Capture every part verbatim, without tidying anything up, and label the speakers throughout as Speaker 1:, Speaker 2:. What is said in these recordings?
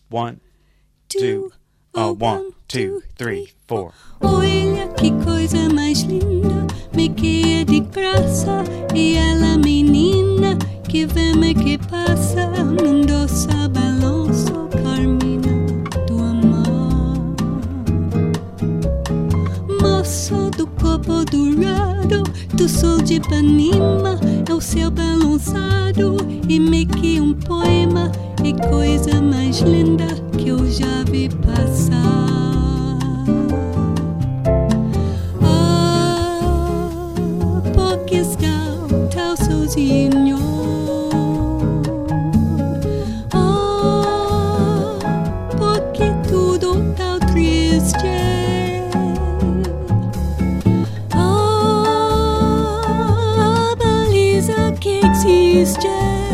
Speaker 1: One, two, oh, one, two, three, four.
Speaker 2: Olha que coisa mais linda, me queia de graça. E ela, menina, que vem que passa num doce balanço, Carmina do amor. Moço do corpo dourado, do sol de Ipanema, é o céu balançado e me que um poema. É coisa mais linda que eu já vi passar. Ah, porque está tão sozinho. Ah, porque tudo tão triste. Ah, a beleza que existe.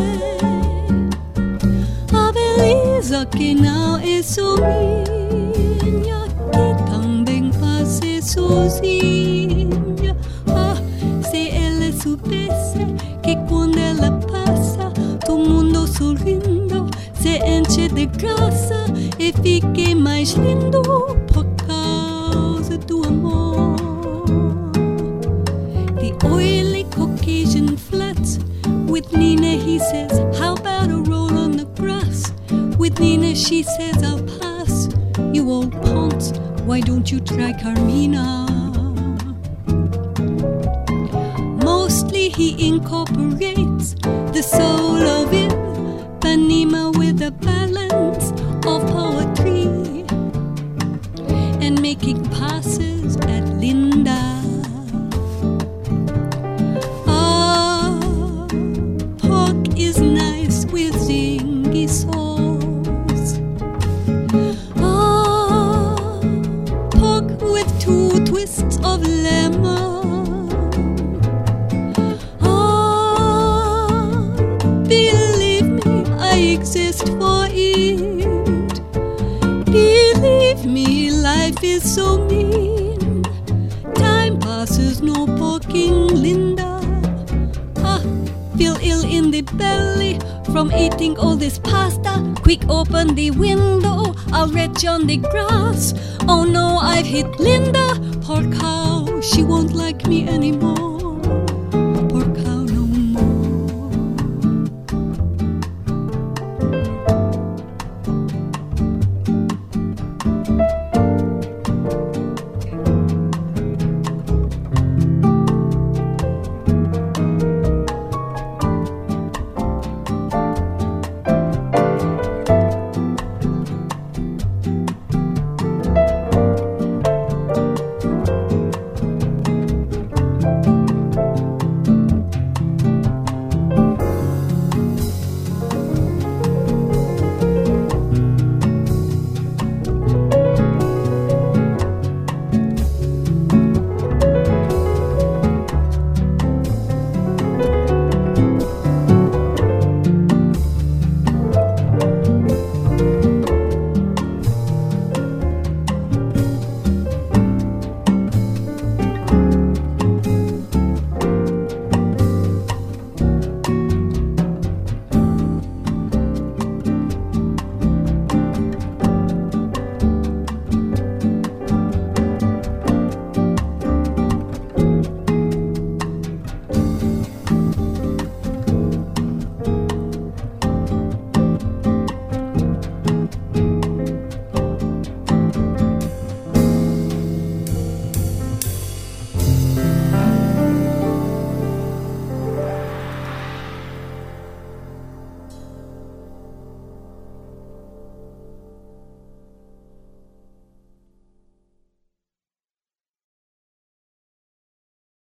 Speaker 2: Que não é só minha, que também passa sozinha. Ah, se ela soubesse que quando ela passa, todo mundo sorrindo se enche de graça e fica mais lindo por causa do amor. The oily Caucasian flats with Nina, he says, how about a roll on the grass? With Nina, she says, I'll pass. You old ponce, why don't you try Carmina? Mostly he incorporates the soul of Ipanema with a balance of poetry and making passes at Linda. Ah, pork is nice with zingy sauce. Of lemon. Ah, believe me, I exist for it. Believe me, life is so mean. Time passes, no porking Linda. Ah, feel ill in the belly from eating all this pasta. Quick, open the window, I'll retch on the grass. Oh no, I've hit Linda. Poor cow, she won't like me anymore.